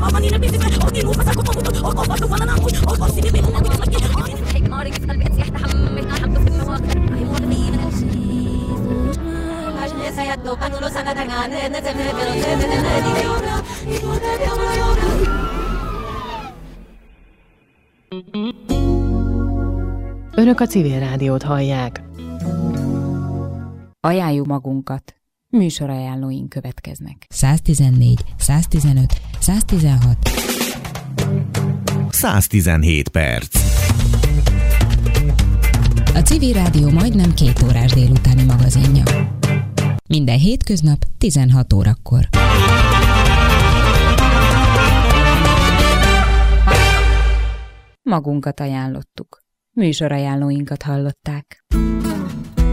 Önök a Civil Rádiót hallják. Ajánljuk magunkat. Műsorajánlóink következnek. 114, 115, 116. 117 perc. A Civil Rádió majdnem 2 órás délutáni magazinja. Minden hétköznap 16 órakor. Magunkat ajánlottuk. Műsorajánlóinkat hallották.